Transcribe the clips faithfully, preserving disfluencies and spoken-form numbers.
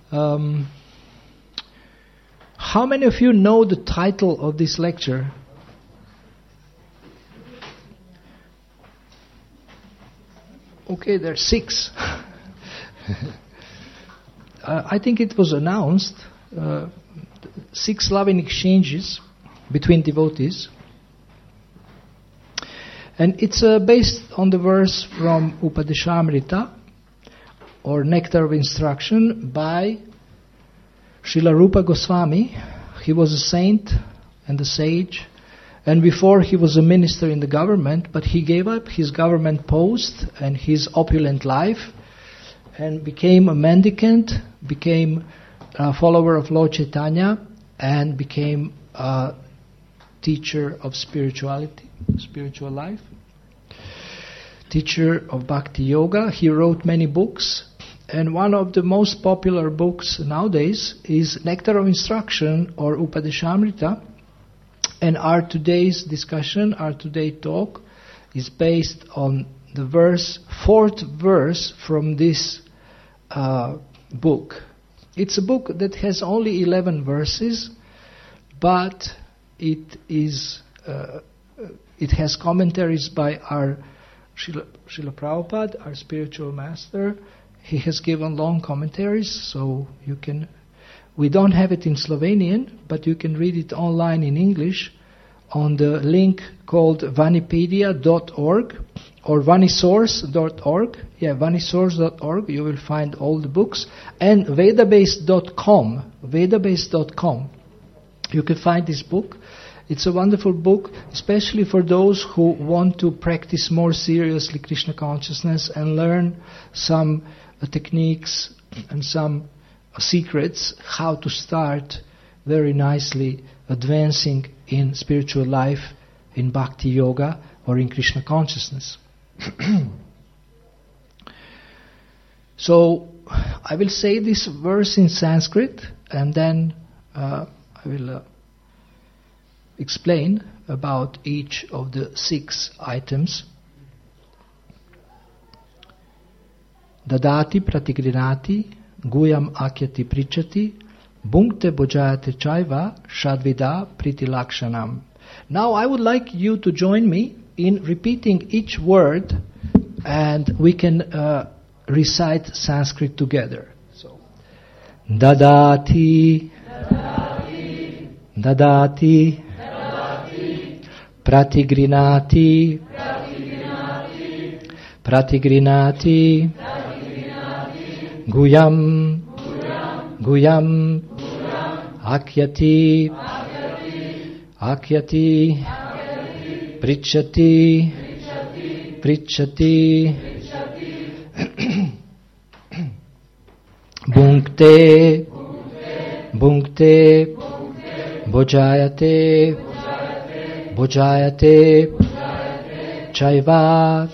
Um, how many of you know the title of this lecture? Okay, there are six. uh, I think it was announced, uh, six loving exchanges between devotees. And it's uh, based on the verse from Upadeshamrita, or Nectar of Instruction, by Srila Rupa Goswami. He was a saint and a sage, and before he was a minister in the government, but he gave up his government post and his opulent life and became a mendicant, became a follower of Lord Chaitanya, and became a teacher of spirituality, spiritual life, teacher of Bhakti Yoga. He wrote many books, and one of the most popular books nowadays is Nectar of Instruction, or Upadeshamrita. And our today's discussion, our today's talk, is based on the verse, fourth verse from this uh, book. It's a book that has only eleven verses, but it is uh, it has commentaries by our Srila, Srila Prabhupada, our spiritual master. He has given long commentaries, so you can. We don't have it in Slovenian, but you can read it online in English on the link called vanipedia dot org or vanisource dot org. Yeah, vanisource dot org. You will find all the books. And vedabase dot com. vedabase dot com. You can find this book. It's a wonderful book, especially for those who want to practice more seriously Krishna consciousness and learn some uh, techniques and some uh, secrets how to start very nicely advancing in spiritual life, in Bhakti Yoga, or in Krishna consciousness. So, I will say this verse in Sanskrit, and then uh, I will uh, explain about each of the six items. Dadati pratigrinati, guyam akyati prichati, bhunkte bojayate chaiva, shadvida pritilakshanam. Now I would like you to join me in repeating each word, and we can uh, recite Sanskrit together. So, dadati, dadati, dadati, dadati, pratigrinati, pratigrinati, pratigrinati, pratigrinati, guyam, guyam, guyam, guyam, akyati, akyati, akyati, akyati, prichati, prichati, prichati, bhunkte, bhunkte, bojayate, bojayate, chaiva,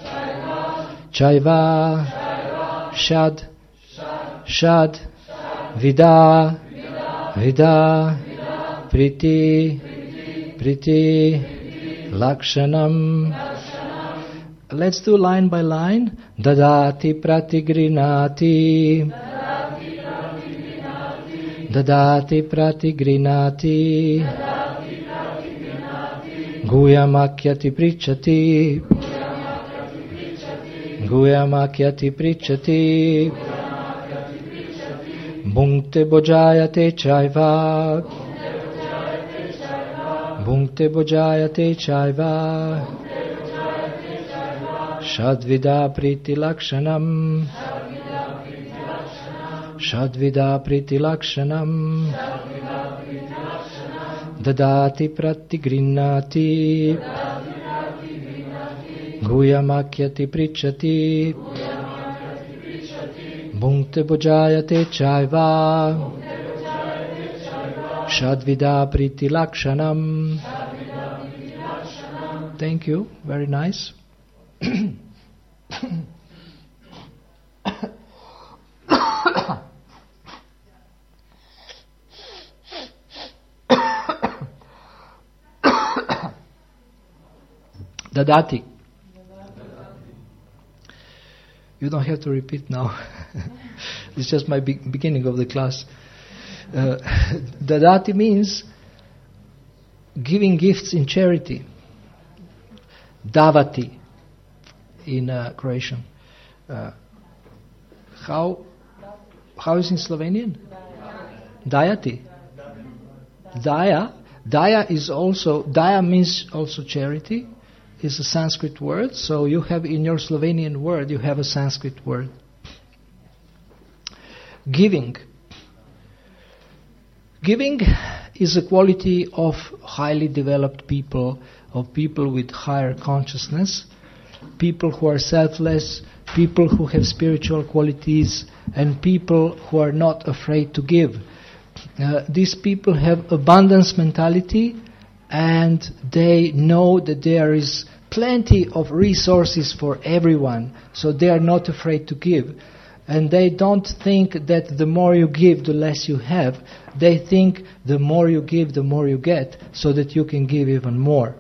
chaiva, shad, shad, vida, vida, priti, priti, lakshanam. Let's do line by line. Dadati pratigrinati, dadati pratigrinati, guyamakyati prichati, guyamakyati prichati, bhunkte bojayate chaiva, bhunkte bojayate chaiva, shadvida priti lakshanam, shadvida priti lakshanam, dadati pratigrinati, guyamakyati prichati, bhunkte bojayate chaiva, shadvida priti lakshanam. Thank you, very nice. Dadati. You don't have to repeat now. It's just my be- beginning of the class. Uh, Dadati means giving gifts in charity. Davati in uh, Croatian. Uh, how how is in Slovenian? Dajati. Daya. Daya is also, Daya means also charity. It's a Sanskrit word. So you have in your Slovenian word, you have a Sanskrit word. Giving. Giving is a quality of highly developed people, of people with higher consciousness, people who are selfless, people who have spiritual qualities, and people who are not afraid to give. Uh, these people have abundance mentality, and they know that there is plenty of resources for everyone, so they are not afraid to give. And they don't think that the more you give, the less you have. They think the more you give, the more you get, so that you can give even more.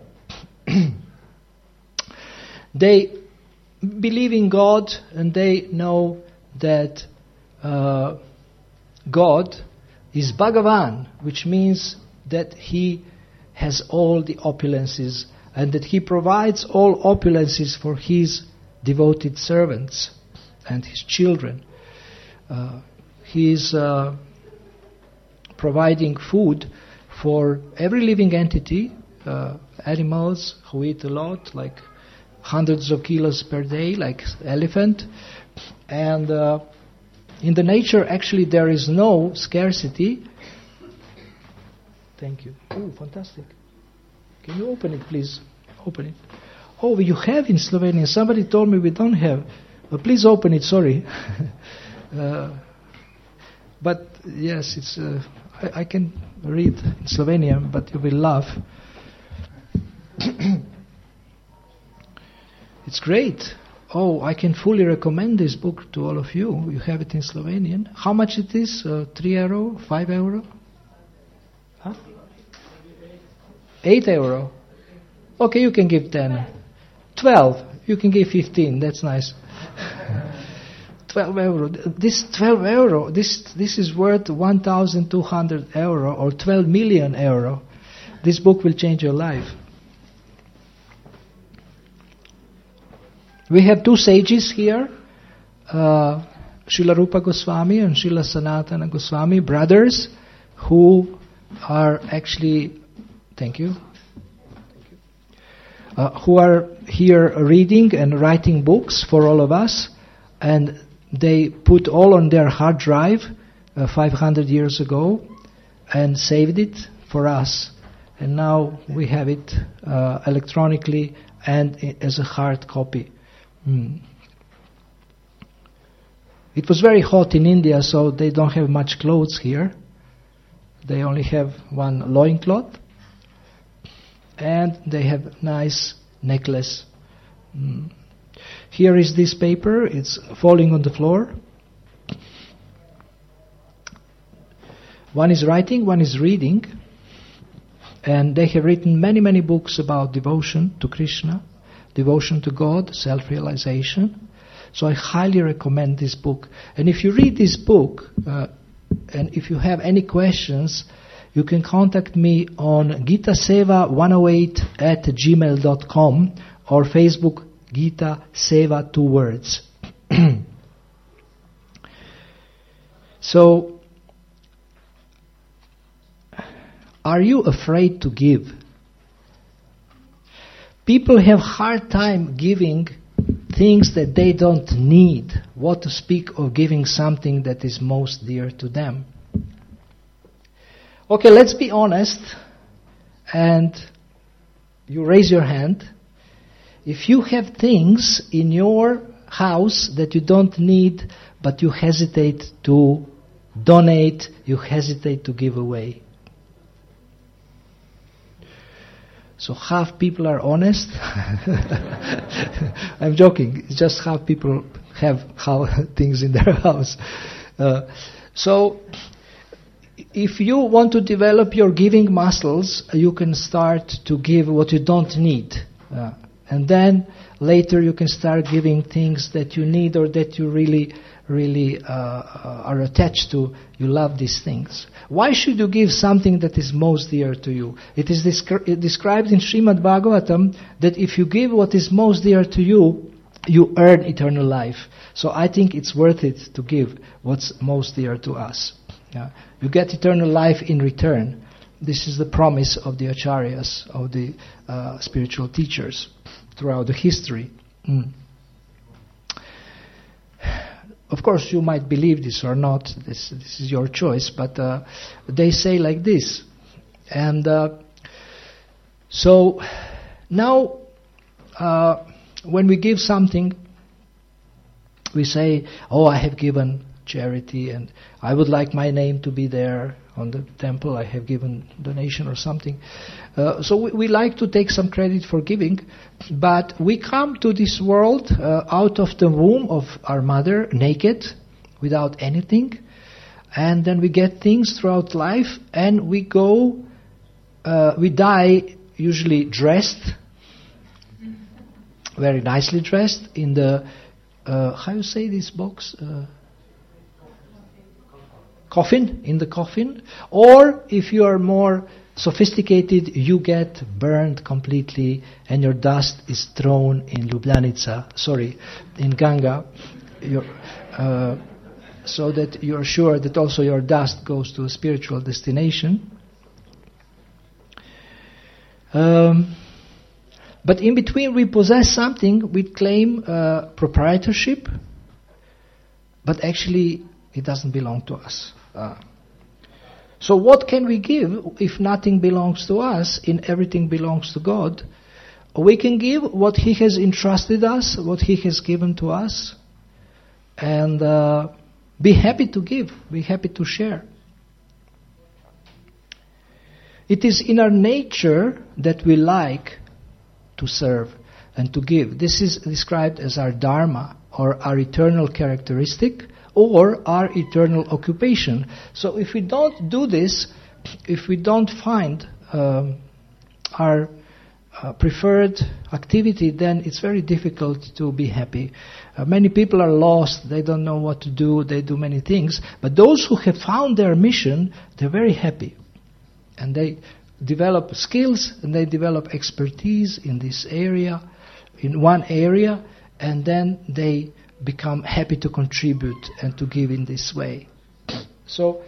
They believe in God, and they know that uh, God is Bhagavan, which means that He has all the opulences, and that He provides all opulences for His devoted servants and His children. Uh, he is uh, providing food for every living entity, uh, animals who eat a lot, like hundreds of kilos per day, like elephant. And uh, in the nature, actually, there is no scarcity. Thank you. Oh, fantastic. Can you open it, please? Open it. Oh, you have in Slovenia. Somebody told me we don't have. But please open it, sorry. uh, but yes, it's. Uh, I, I can read in Slovenian, but you will laugh. It's great. Oh, I can fully recommend this book to all of you. You have it in Slovenian. How much it is? Uh, three euro? Five euro? Huh? Eight euro. Okay, you can give ten. Twelve. You can give fifteen. That's nice. Twelve euro. This twelve euro. This this is worth one thousand two hundred euro or twelve million euro. This book will change your life. We have two sages here, uh, Srila Rupa Goswami and Srila Sanatana Goswami, brothers, who are actually, thank you, uh, who are here reading and writing books for all of us, and they put all on their hard drive uh, five hundred years ago and saved it for us. And now we have it uh, electronically and as a hard copy. Mm. It was very hot in India, so they don't have much clothes here. They only have one loincloth, and they have nice necklace. Mm. Here is this paper. It's falling on the floor. One is writing, one is reading, and they have written many, many books about devotion to Krishna, devotion to God, self-realization. So I highly recommend this book. And if you read this book, uh, and if you have any questions, you can contact me on Gita Seva one oh eight at gmail dot com or Facebook Gita Seva, two words. So, are you afraid to give? People have hard time giving things that they don't need. What to speak of giving something that is most dear to them. Okay, let's be honest. And you raise your hand. If you have things in your house that you don't need, but you hesitate to donate, you hesitate to give away. So half people are honest. I'm joking. It's just half people have how things in their house. Uh, so if you want to develop your giving muscles, you can start to give what you don't need. Uh, and then later you can start giving things that you need or that you really, really uh, uh, are attached to, you love these things. Why should you give something that is most dear to you? It is descri- described in Srimad Bhagavatam that if you give what is most dear to you, you earn eternal life. So I think it's worth it to give what's most dear to us. Yeah. You get eternal life in return. This is the promise of the acharyas, of the uh, spiritual teachers throughout the history. Mm. Of course, you might believe this or not. This, this is your choice. But uh, they say like this. And uh, so now, uh, when we give something, we say, oh, I have given charity and I would like my name to be there on the temple. I have given donation or something. Uh, so we, we like to take some credit for giving, but we come to this world uh, out of the womb of our mother, naked, without anything, and then we get things throughout life, and we go, uh, we die usually dressed, very nicely dressed, in the, uh, how you say this box? Uh, coffin, in the coffin. Or if you are more sophisticated, you get burned completely and your dust is thrown in Ljubljanica, sorry, in Ganga, your, uh, so that you're sure that also your dust goes to a spiritual destination. Um, but in between we possess something, we claim uh, proprietorship, but actually it doesn't belong to us. Uh, so what can we give if nothing belongs to us and everything belongs to God? We can give what He has entrusted us, what He has given to us, and uh, be happy to give, be happy to share. It is in our nature that we like to serve and to give. This is described as our dharma, or our eternal characteristic, or our eternal occupation. So if we don't do this, if we don't find um, our uh, preferred activity, then it's very difficult to be happy. Uh, many people are lost, they don't know what to do, they do many things, but those who have found their mission, they're very happy. And they develop skills, and they develop expertise in this area, in one area, and then they become happy to contribute and to give in this way. So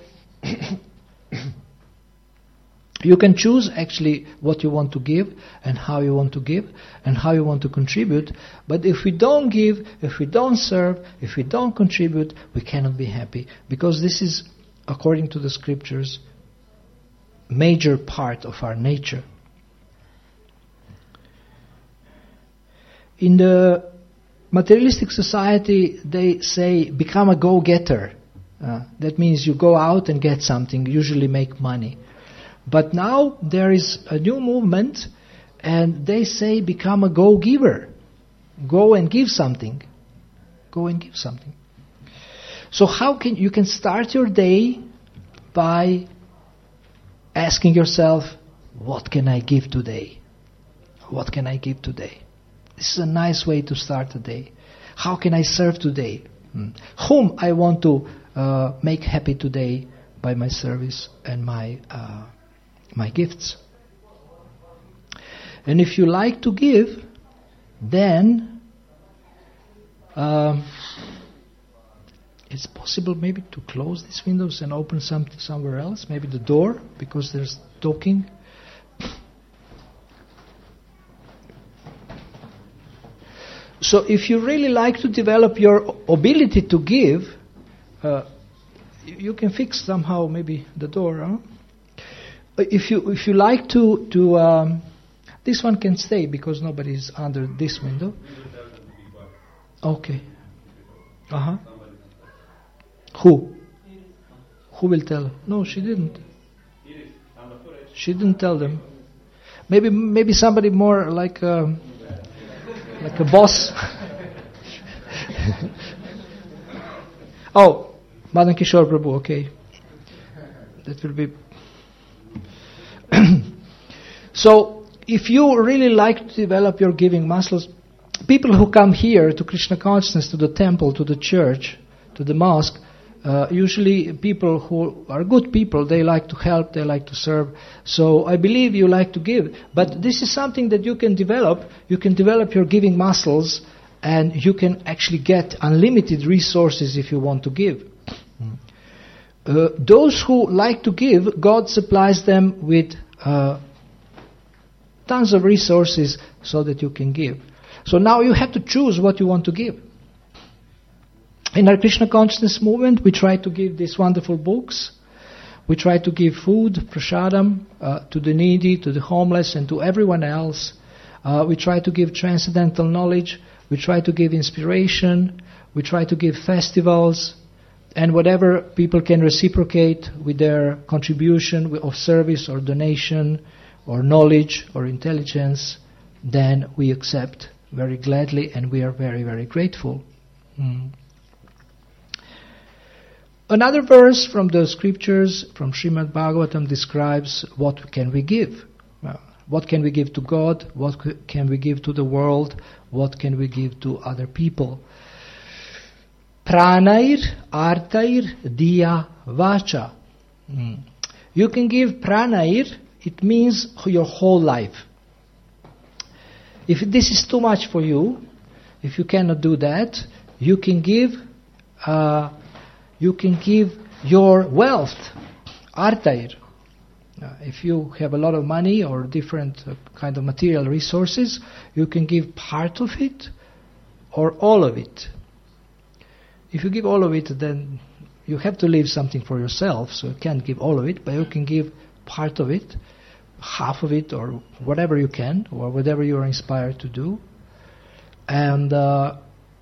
you can choose actually what you want to give and how you want to give and how you want to contribute. But if we don't give, if we don't serve, if we don't contribute, we cannot be happy, because this is, according to the scriptures, major part of our nature. In the materialistic society, they say, become a go-getter. Uh, that means you go out and get something, usually make money. But now there is a new movement, and they say, become a go-giver. Go and give something. Go and give something. So how can you can start your day by asking yourself, what can I give today? What can I give today? This is a nice way to start the day. How can I serve today? Hmm. Whom I want to uh, make happy today by my service and my uh, my gifts. And if you like to give, then um, it's possible maybe to close these windows and open something somewhere else, maybe the door, because there's talking. So if you really like to develop your ability to give, uh, you can fix somehow maybe the door. Huh? If you if you like to to um, this one can stay because nobody is under this window. Okay. Uh huh. Who? Who will tell? No, she didn't. She didn't tell them. Maybe maybe somebody more like a, like a boss. Oh, Madan Kishore Prabhu. Okay, that will be. So, if you really like to develop your giving muscles, people who come here to Krishna consciousness, to the temple, to the church, to the mosque, uh, usually people who are good people, they like to help, they like to serve. So I believe you like to give. But this is something that you can develop. You can develop your giving muscles, and you can actually get unlimited resources if you want to give. Uh, those who like to give, God supplies them with uh, tons of resources so that you can give. So now you have to choose what you want to give. In our Krishna Consciousness movement, we try to give these wonderful books. We try to give food, prasadam, uh, to the needy, to the homeless, and to everyone else. Uh, we try to give transcendental knowledge. We try to give inspiration. We try to give festivals. And whatever people can reciprocate with their contribution of service or donation or knowledge or intelligence, then we accept very gladly, and we are very, very grateful. Mm. Another verse from the scriptures, from Srimad Bhagavatam, describes what can we give. Uh, what can we give to God? What c- can we give to the world? What can we give to other people? Pranair artair diya vacha. Mm. You can give pranair, it means your whole life. If this is too much for you, if you cannot do that, you can give uh, you can give your wealth, artair. Uh, if you have a lot of money or different uh, kind of material resources, you can give part of it or all of it. If you give all of it, then you have to leave something for yourself, so you can't give all of it, but you can give part of it, half of it, or whatever you can, or whatever you are inspired to do. And uh,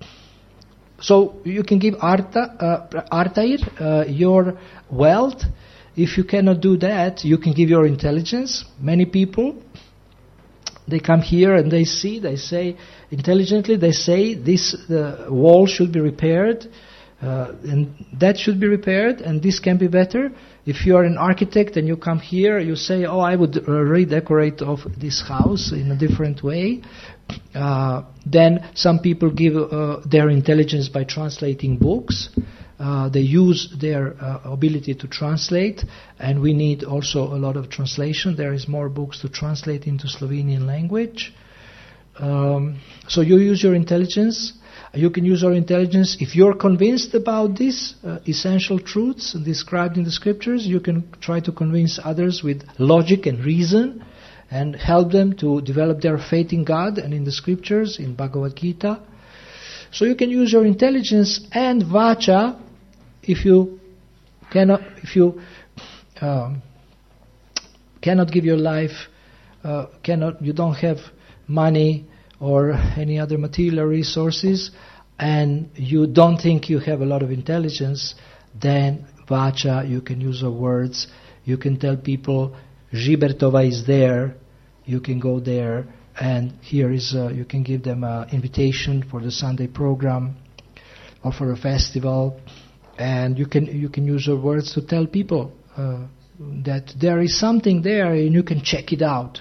so you can give arta, uh, artair, uh, your wealth. If you cannot do that, you can give your intelligence. Many people, they come here and they see, they say, intelligently, they say this uh, wall should be repaired, uh, and that should be repaired, and this can be better. If you are an architect and you come here, you say, oh, I would uh, redecorate of this house in a different way. Uh, then some people give uh, their intelligence by translating books. Uh, they use their uh, ability to translate, and we need also a lot of translation. There is more books to translate into Slovenian language. Um, so you use your intelligence. You can use your intelligence. If you're convinced about these uh, essential truths described in the scriptures, you can try to convince others with logic and reason and help them to develop their faith in God and in the scriptures, in Bhagavad Gita. So you can use your intelligence and vacha if you cannot, if you um, cannot give your life, uh, cannot, you don't have money or any other material resources, and you don't think you have a lot of intelligence, then vacha, you can use your words. You can tell people, Zhibertova is there, you can go there, and here is, uh, you can give them an invitation for the Sunday program or for a festival, and you can you can use your words to tell people uh, that there is something there and you can check it out.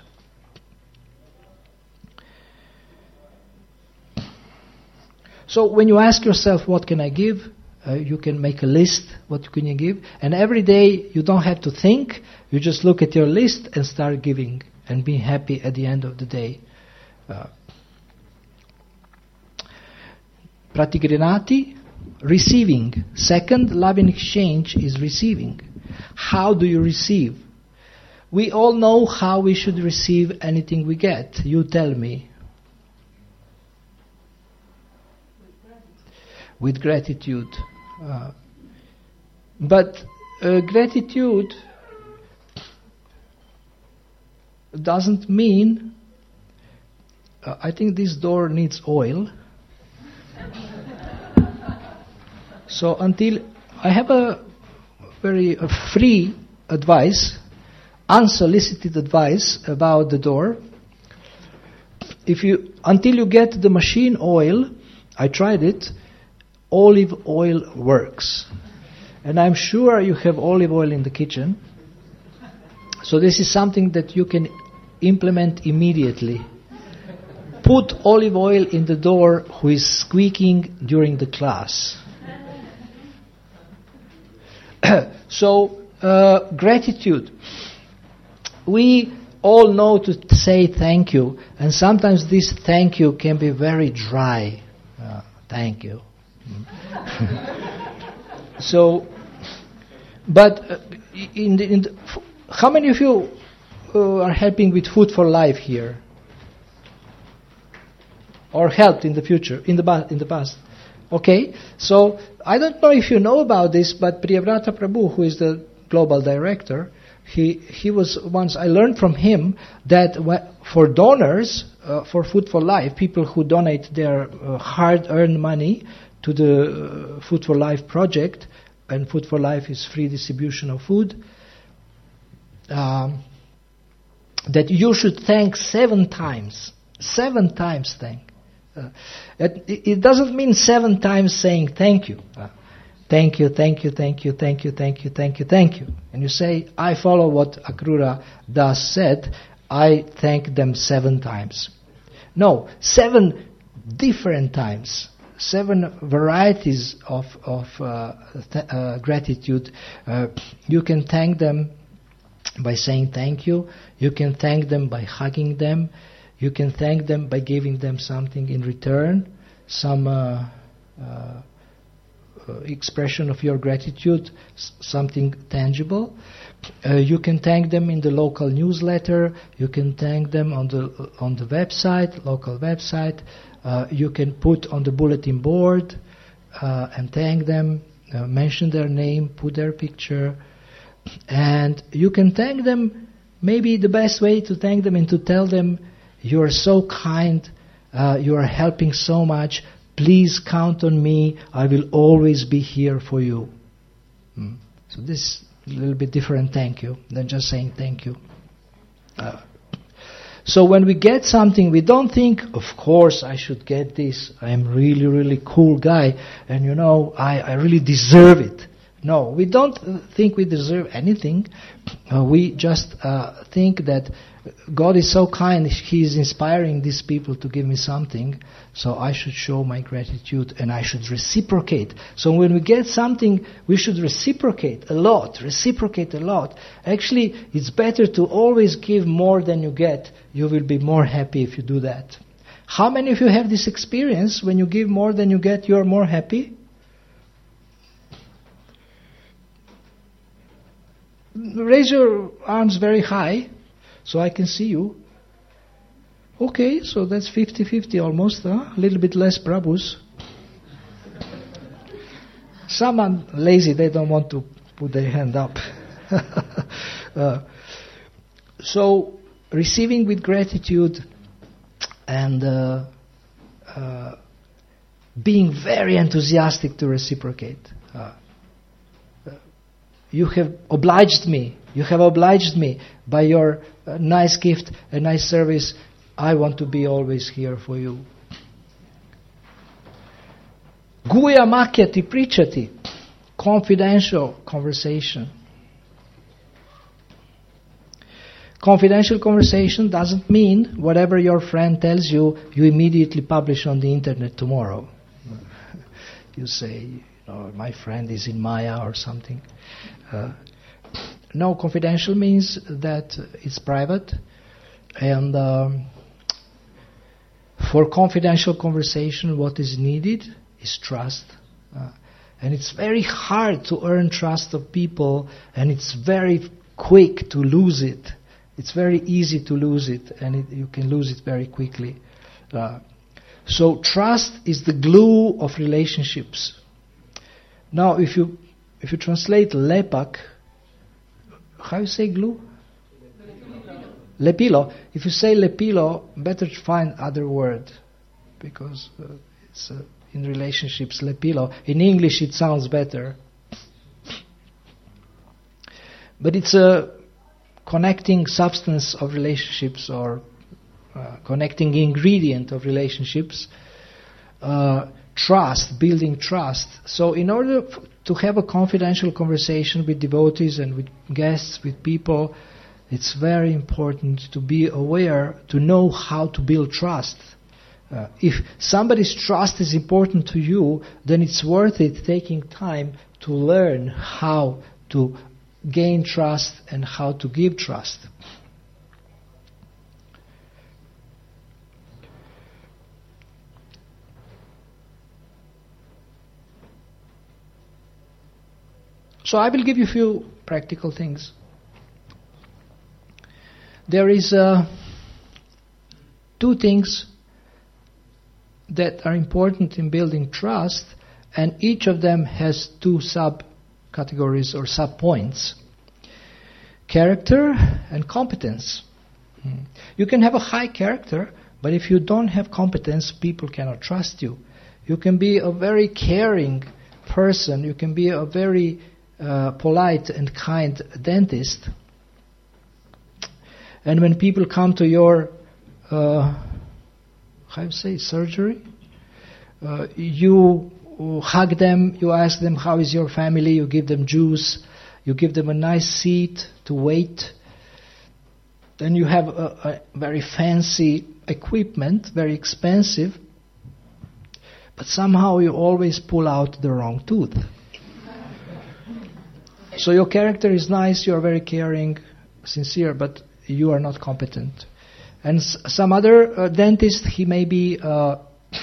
So when you ask yourself, what can I give? Uh, you can make a list, what can you give? And every day you don't have to think, you just look at your list and start giving and be happy at the end of the day. Uh, Pratigrinati, receiving. Second, love in exchange is receiving. How do you receive? We all know how we should receive anything we get. You tell me. With gratitude. Uh, but uh, gratitude doesn't mean, uh, I think this door needs oil. So until, I have a very uh, free advice, unsolicited advice about the door. If you, until you get the machine oil, I tried it, olive oil works. And I'm sure you have olive oil in the kitchen. So this is something that you can implement immediately. Put olive oil in the door who is squeaking during the class. so, uh, gratitude. We all know to say thank you, and sometimes this thank you can be very dry. Uh, thank you. So, but uh, in the, in the, how many of you uh, are helping with Food for Life here? Or helped in the future, in the ba- in the past? Okay, so I don't know if you know about this, but Priyavrata Prabhu, who is the global director, he he was once, I learned from him that for donors, uh, for Food for Life, people who donate their uh, hard-earned money to the uh, Food for Life project, and Food for Life is free distribution of food, um, that you should thank seven times. Seven times thank. Uh, it, it doesn't mean seven times saying thank you. Uh, thank you, thank you, thank you, thank you, thank you, thank you, thank you. And you say, I follow what Akrura Das said, I thank them seven times. No, seven different times. Seven varieties of, of uh, th- uh, gratitude. Uh, you can thank them by saying thank you. You can thank them by hugging them. You can thank them by giving them something in return, some uh, uh, uh, expression of your gratitude, s- something tangible. Uh, you can thank them in the local newsletter. You can thank them on the on the website, local website. Uh, you can put on the bulletin board uh, and thank them, uh, mention their name, put their picture, and you can thank them. Maybe the best way to thank them is to tell them, you are so kind, uh, you are helping so much, please count on me, I will always be here for you. Mm. So this is a little bit different thank you than just saying thank you. Uh, So when we get something, we don't think, of course I should get this, I'm really, really cool guy, and you know, I, I really deserve it. No, we don't think we deserve anything. Uh, we just uh, think that God is so kind, He is inspiring these people to give me something, so I should show my gratitude and I should reciprocate. So when we get something, we should reciprocate a lot, reciprocate a lot. Actually, it's better to always give more than you get. You will be more happy if you do that. How many of you have this experience? When you give more than you get, you are more happy? Raise your arms very high, so I can see you. Okay, so that's fifty-fifty almost, huh? A little bit less Prabhus. Some are lazy, they don't want to put their hand up. uh, so, receiving with gratitude and uh, uh, being very enthusiastic to reciprocate. Uh, You have obliged me. You have obliged me by your uh, nice gift and nice service. I want to be always here for you. Guya makyati prichati. Confidential conversation. Confidential conversation doesn't mean whatever your friend tells you, you immediately publish on the internet tomorrow. You say, or my friend is in Maya or something. Uh, no, confidential means that it's private, and um, for confidential conversation what is needed is trust. Uh, and it's very hard to earn trust of people, and it's very quick to lose it. It's very easy to lose it, and it, you can lose it very quickly. Uh, so trust is the glue of relationships. Now, if you if you translate lepak, how you say glue? Lepilo. If you say lepilo, better find other word, because uh, it's uh, in relationships lepilo. In English, it sounds better, but it's a connecting substance of relationships, or uh, connecting ingredient of relationships. Uh, Trust, building trust. So in order f- to have a confidential conversation with devotees and with guests, with people, it's very important to be aware, to know how to build trust. Uh, if somebody's trust is important to you, then it's worth it taking time to learn how to gain trust and how to give trust. So I will give you a few practical things. There is uh, two things that are important in building trust, and each of them has two sub-categories or sub-points. Character and competence. You can have a high character, but if you don't have competence, people cannot trust you. You can be a very caring person, you can be a very uh, polite and kind dentist, and when people come to your uh, how you say, surgery, uh, you hug them, you ask them how is your family, you give them juice, you give them a nice seat to wait. Then you have a, a very fancy equipment, very expensive, but somehow you always pull out the wrong tooth. So your character is nice, you are very caring, sincere, but you are not competent. And s- some other uh, dentist, he may be uh,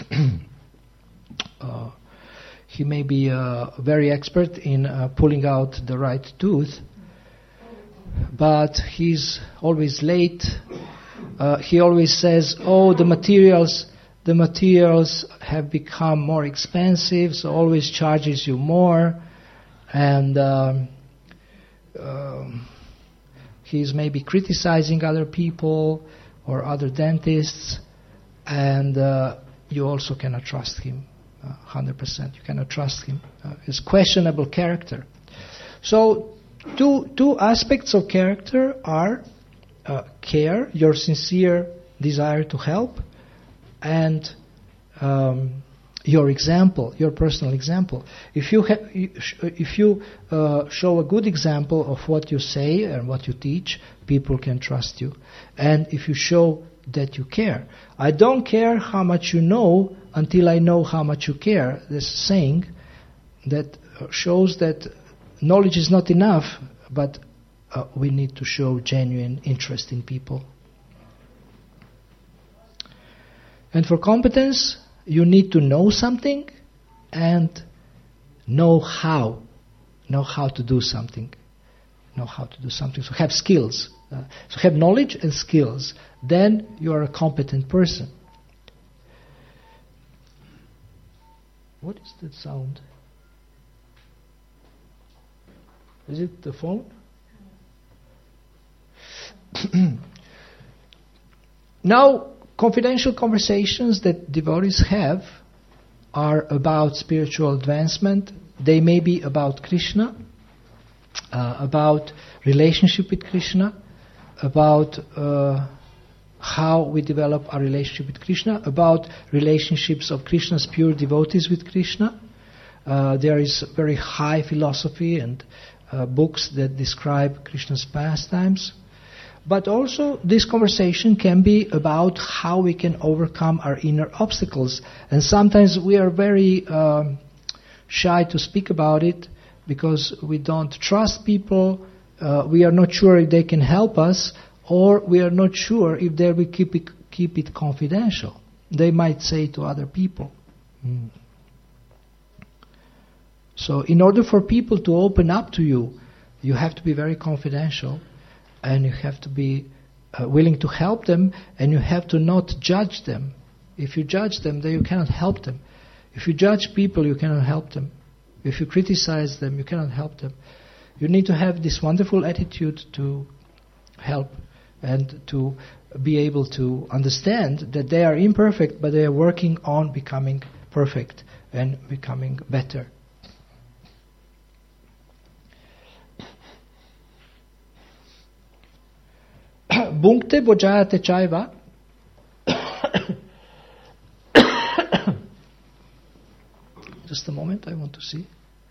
uh, he may be uh, very expert in uh, pulling out the right tooth, but he's always late. Uh, he always says, "Oh, the materials, the materials have become more expensive, so always charges you more," and um, um, he's maybe criticizing other people or other dentists, and uh, you also cannot trust him uh, one hundred percent. You cannot trust him. Uh, his questionable character. So two two aspects of character are uh, care, your sincere desire to help, and um, your example, your personal example. If you ha- if you uh, show a good example of what you say and what you teach, people can trust you. And if you show that you care. I don't care how much you know until I know how much you care. This saying that shows that knowledge is not enough, but uh, we need to show genuine interest in people. And for competence, you need to know something and know how. Know how to do something. Know how to do something. So have skills. Uh, so have knowledge and skills. Then you are a competent person. What is that sound? Is it the phone? Now, confidential conversations that devotees have are about spiritual advancement. They may be about Krishna, uh, about relationship with Krishna, about uh, how we develop our relationship with Krishna, about relationships of Krishna's pure devotees with Krishna. Uh, there is very high philosophy and uh, books that describe Krishna's pastimes. But also this conversation can be about how we can overcome our inner obstacles. And sometimes we are very um, shy to speak about it because we don't trust people, uh, we are not sure if they can help us, or we are not sure if they will keep it, keep it confidential. They might say to other people. Mm. So in order for people to open up to you, you have to be very confidential, and you have to be uh, willing to help them, and you have to not judge them. If you judge them, then you cannot help them. If you judge people, you cannot help them. If you criticize them, you cannot help them. You need to have this wonderful attitude to help and to be able to understand that they are imperfect, but they are working on becoming perfect and becoming better. Bhunkte bojayate chaiva. Just a moment, I want to see.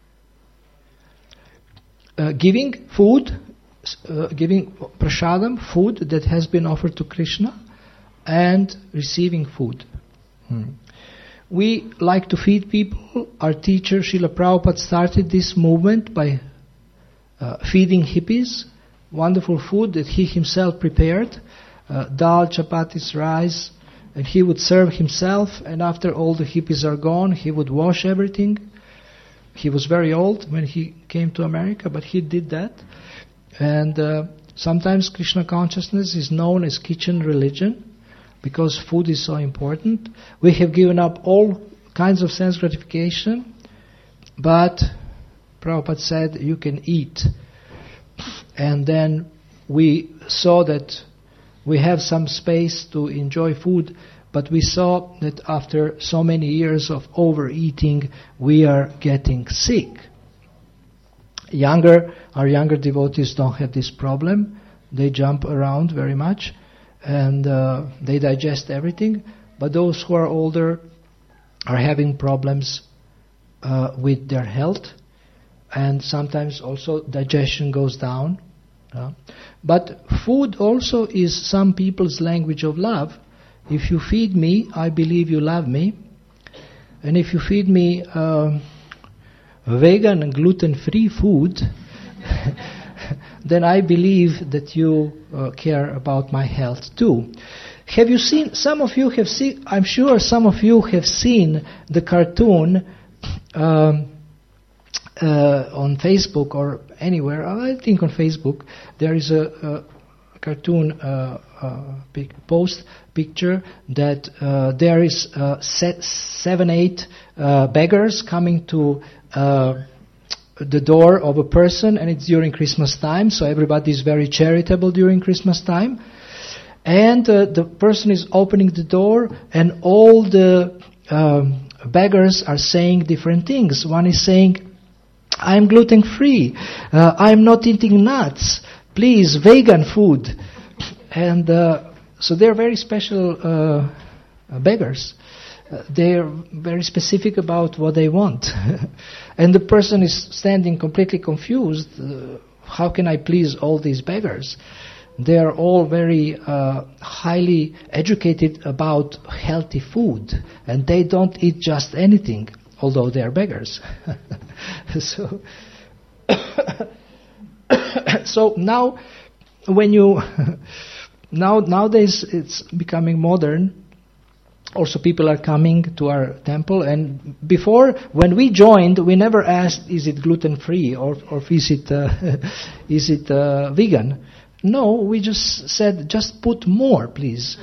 Uh, giving food, uh, giving prasadam, food that has been offered to Krishna, and receiving food. Hmm. We like to feed people. Our teacher Srila Prabhupada started this movement by uh, feeding hippies, wonderful food that he himself prepared, uh, dal, chapatis, rice, and he would serve himself, and after all the hippies are gone, he would wash everything. He was very old when he came to America, but he did that. And uh, sometimes Krishna consciousness is known as kitchen religion, because food is so important. We have given up all kinds of sense gratification, but Prabhupada said you can eat. And then we saw that we have some space to enjoy food, but we saw that after so many years of overeating, we are getting sick. Younger, our younger devotees don't have this problem. They jump around very much, and uh, they digest everything. But those who are older are having problems uh, with their health, and sometimes also digestion goes down. Uh, but food also is some people's language of love. If you feed me, I believe you love me. And if you feed me uh, vegan and gluten-free food, then I believe that you uh, care about my health too. Have you seen, some of you have seen, I'm sure some of you have seen the cartoon um, uh, on Facebook or anywhere. I think on Facebook there is a, a cartoon uh, uh, big post picture that uh, there is uh, set seven, eight uh, beggars coming to uh, the door of a person, and it's during Christmas time, so everybody is very charitable during Christmas time. And uh, the person is opening the door, and all the um, beggars are saying different things. One is saying, I'm gluten-free, uh, I'm not eating nuts, please, vegan food. And uh, so they're very special uh, beggars. Uh, they're very specific about what they want. And the person is standing completely confused. Uh, how can I please all these beggars? They are all very uh, highly educated about healthy food, and they don't eat just anything, although they are beggars. so, so now, when you now nowadays it's becoming modern. Also, people are coming to our temple, and before, when we joined, we never asked, "Is it gluten-free or, or is it uh, is it uh, vegan?" No, we just said, "Just put more, please."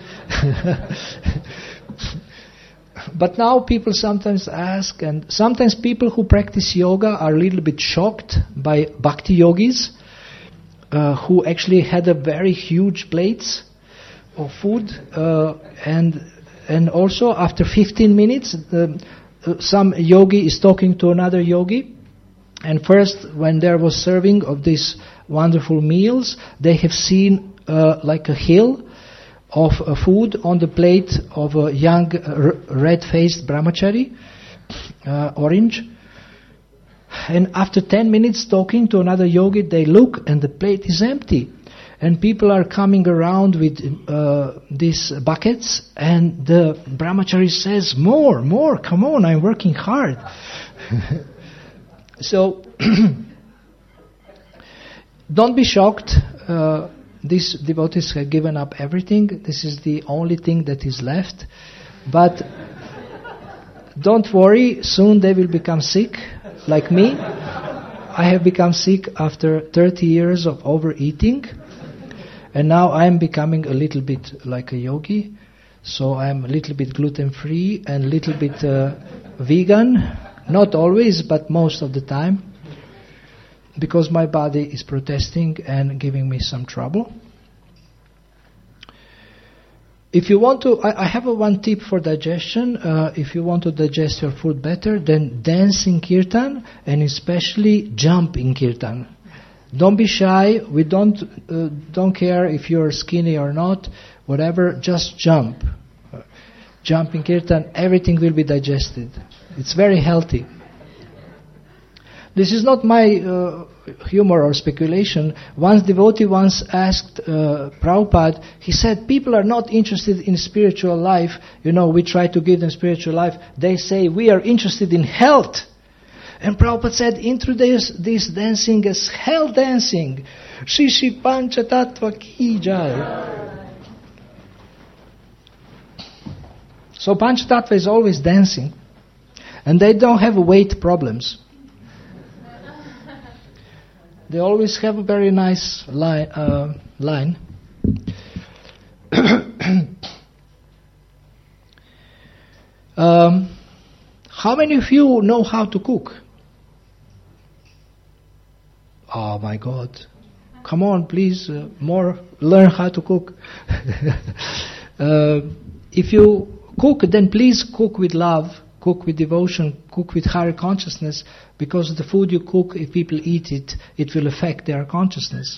But now people sometimes ask, and sometimes people who practice yoga are a little bit shocked by bhakti yogis uh, who actually had a very huge plates of food, uh, and and also after fifteen minutes, uh, some yogi is talking to another yogi, and first when there was serving of these wonderful meals, they have seen uh, like a hill of uh, food on the plate of a young r- red-faced brahmachari, uh, orange. And after ten minutes talking to another yogi, they look and the plate is empty. And people are coming around with uh, these buckets, and the brahmachari says, more, more, come on, I'm working hard. So, don't be shocked. Uh, these devotees have given up everything. This is the only thing that is left. But don't worry, soon they will become sick, like me. I have become sick after thirty years of overeating. And now I am becoming a little bit like a yogi. So I am a little bit gluten-free and a little bit uh, vegan. Not always, but most of the time. Because my body is protesting and giving me some trouble. If you want to, I, I have a one tip for digestion. Uh, if you want to digest your food better, then dance in kirtan, and especially jump in kirtan. Don't be shy. We don't uh, don't care if you're skinny or not. Whatever, just jump. Uh, jump in kirtan. Everything will be digested. It's very healthy. This is not my uh, humor or speculation. One devotee once asked uh, Prabhupada, he said, people are not interested in spiritual life. You know, we try to give them spiritual life. They say, we are interested in health. And Prabhupada said, introduce this dancing as hell dancing. Shri Shri Pancha Tattva Ki Jai. So Pancha Tattva is always dancing. And they don't have weight problems. They always have a very nice line. Uh, line. um, how many of you know how to cook? Oh my God. Come on, please, uh, more learn how to cook. uh, if you cook, then please cook with love, cook with devotion, cook with higher consciousness, because the food you cook, if people eat it, it will affect their consciousness.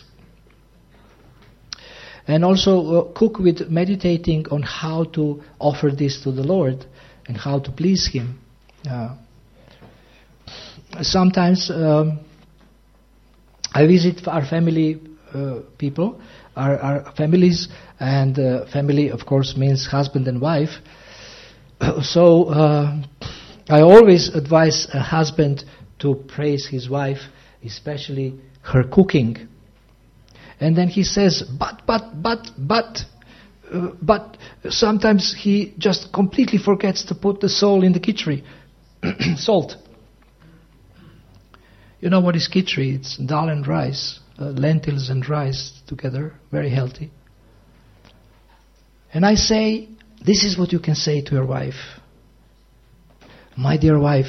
And also uh, cook with meditating on how to offer this to the Lord and how to please Him. Uh, sometimes um, I visit our family uh, people, our, our families, and uh, family of course means husband and wife. So uh, I always advise a husband to praise his wife, especially her cooking. And then he says, but, but, but, but, uh, but sometimes he just completely forgets to put the salt in the khichdi, salt. You know what is khichdi? It's dal and rice, uh, lentils and rice together, very healthy. And I say, this is what you can say to your wife. My dear wife,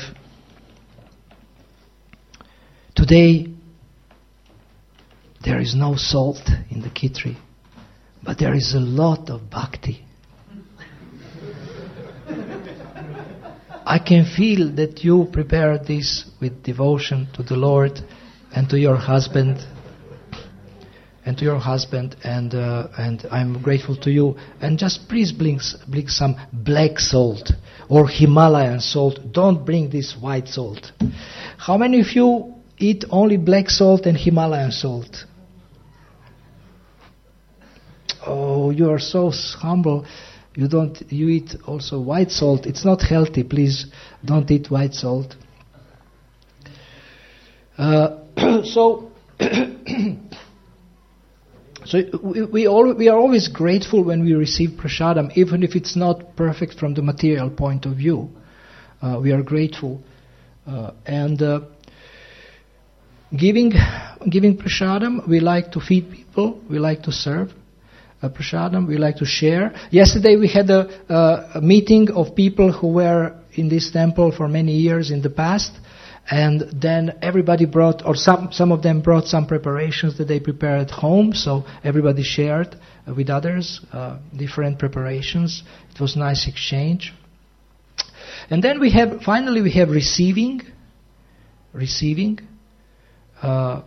today there is no salt in the khichdi, but there is a lot of bhakti. I can feel that you prepare this with devotion to the Lord and to your husband, and to your husband, and uh, and I'm grateful to you. And just please bring, bring some black salt or Himalayan salt. Don't bring this white salt. How many of you eat only black salt and Himalayan salt? Oh, you are so humble. You don't. You eat also white salt. It's not healthy. Please don't eat white salt. Uh, so, so we we, all, we are always grateful when we receive prasadam, even if it's not perfect from the material point of view. Uh, we are grateful, uh, and uh, giving giving prasadam. We like to feed people. We like to serve. Uh, prasadam, we like to share. Yesterday we had a, uh, a meeting of people who were in this temple for many years in the past, and then everybody brought, or some some of them brought some preparations that they prepared at home, so everybody shared uh, with others uh, different preparations. It was a nice exchange. And then we have, finally we have receiving, receiving. Uh,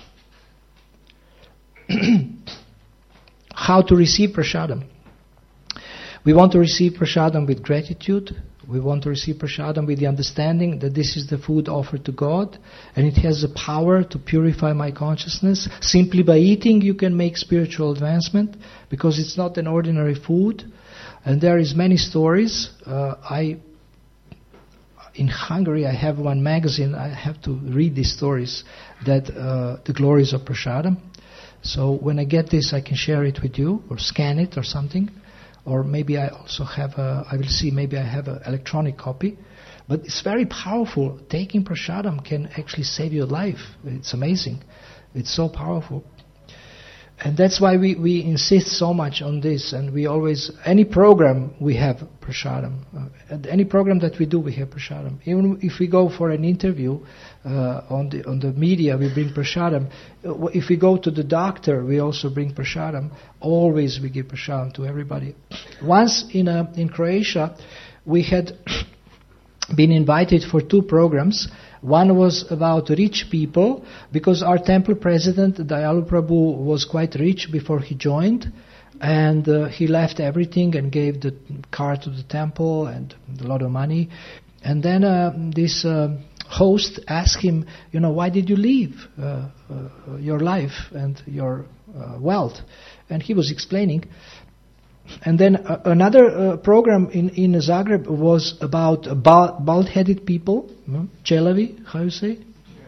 How to receive prasadam. We want to receive prasadam with gratitude. We want to receive prasadam with the understanding that this is the food offered to God, and it has the power to purify my consciousness. Simply by eating you can make spiritual advancement, because it's not an ordinary food. And there is many stories. Uh, I in Hungary I have one magazine. I have to read these stories, that uh, the glories of prasadam. So when I get this, I can share it with you, or scan it, or something, or maybe I also have a. I will see. Maybe I have an electronic copy, but it's very powerful. Taking prasadam can actually save your life. It's amazing. It's so powerful, and that's why we, we insist so much on this. And we always, any program we have prasadam. Uh, at any program that we do, we have prasadam. Even if we go for an interview uh, on the on the media, we bring prasadam. If we go to the doctor, we also bring prasadam. Always we give prasadam to everybody. Once in a, in Croatia, we had been invited for two programs. One was about rich people, because our temple president, Dayalu Prabhu, was quite rich before he joined, and uh, he left everything and gave the car to the temple and a lot of money. And then uh, this uh, host asked him, you know, why did you leave uh, uh, your life and your uh, wealth? And he was explaining. And then uh, another uh, program in, in Zagreb was about uh, bald, bald-headed people. No? Čelavi, how you say?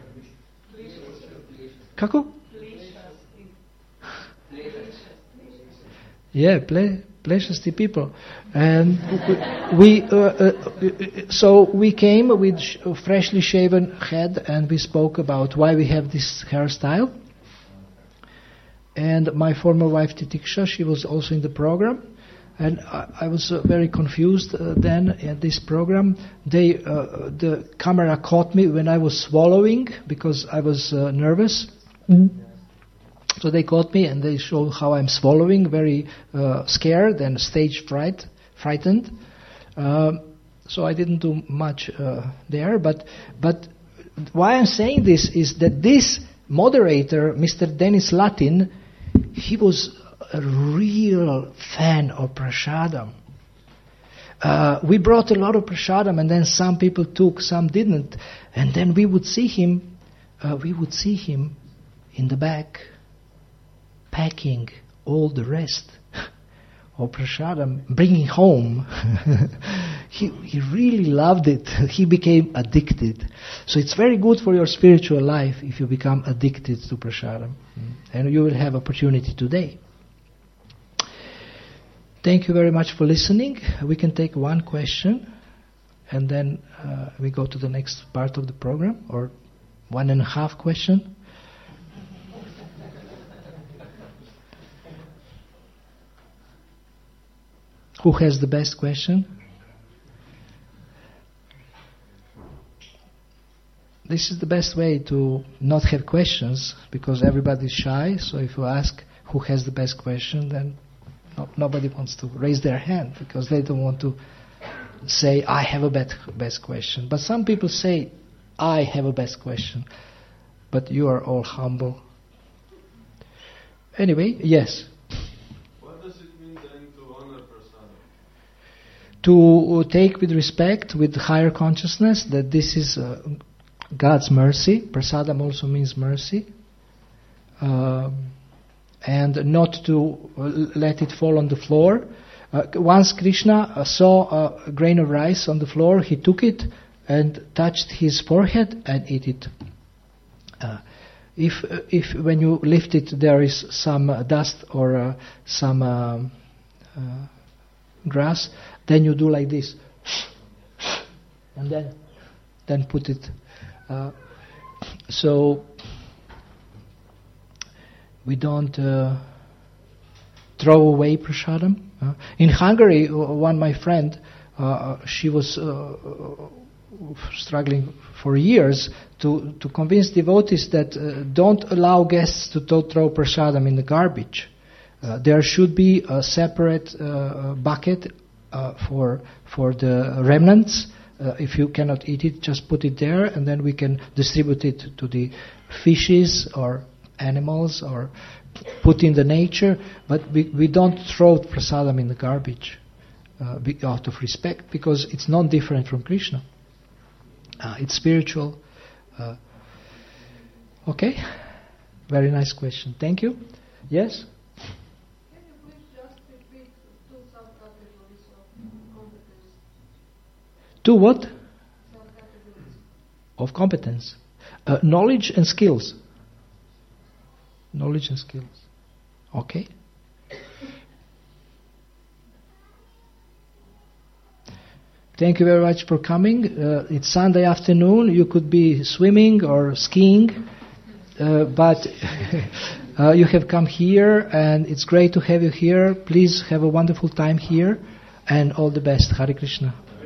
Kako? Yeah, ple, plešasti people. And we, uh, uh, so we came with sh- freshly shaven head, and we spoke about why we have this hairstyle. And my former wife Titiksha, she was also in the program. And I, I was uh, very confused uh, then at this program. They, uh, the camera caught me when I was swallowing because I was uh, nervous. Mm. So they caught me and they showed how I'm swallowing, very uh, scared and stage fright, frightened. Um, so I didn't do much uh, there. But but why I'm saying this is that this moderator, Mister Dennis Latin, he was a real fan of prasadam. Uh, we brought a lot of prasadam, and then some people took, some didn't, and then we would see him. Uh, we would see him in the back, packing all the rest of prasadam, bringing home. he he really loved it. He became addicted. So it's very good for your spiritual life if you become addicted to prasadam, and you will have opportunity today. Thank you very much for listening. We can take one question, and then uh, we go to the next part of the program, or one and a half question. Who has the best question? This is the best way to not have questions, because everybody is shy. So if you ask who has the best question, then no, nobody wants to raise their hand because they don't want to say, I have a bet- best question. But some people say, I have a best question. But you are all humble. Anyway, yes. What does it mean then to honor prasadam? To take with respect, with higher consciousness, that this is uh, God's mercy. Prasadam also means mercy. Um, and not to let it fall on the floor. Uh, once Krishna uh, saw a grain of rice on the floor, he took it and touched his forehead and ate it. Uh, if uh, if when you lift it there is some uh, dust or uh, some uh, uh, grass, then you do like this, and then then put it. Uh, so we don't uh, throw away prasadam. Uh, in Hungary, one my friend, uh, she was uh, struggling for years to, to convince devotees that uh, don't allow guests to to throw prasadam in the garbage. Uh, there should be a separate uh, bucket uh, for for the remnants. Uh, if you cannot eat it, just put it there, and then we can distribute it to the fishes or animals or put in the nature. But we, we don't throw prasadam in the garbage uh, be, out of respect, because it's not different from Krishna. Uh, it's spiritual. Uh, okay? Very nice question. Thank you. Yes? Can you please just repeat two subcategories of competence? Two what? Subcategories. Of competence. Uh, knowledge and skills. Knowledge and skills. Okay? Thank you very much for coming. Uh, it's Sunday afternoon. You could be swimming or skiing, uh, but uh, you have come here, and it's great to have you here. Please have a wonderful time here, and all the best. Hare Krishna.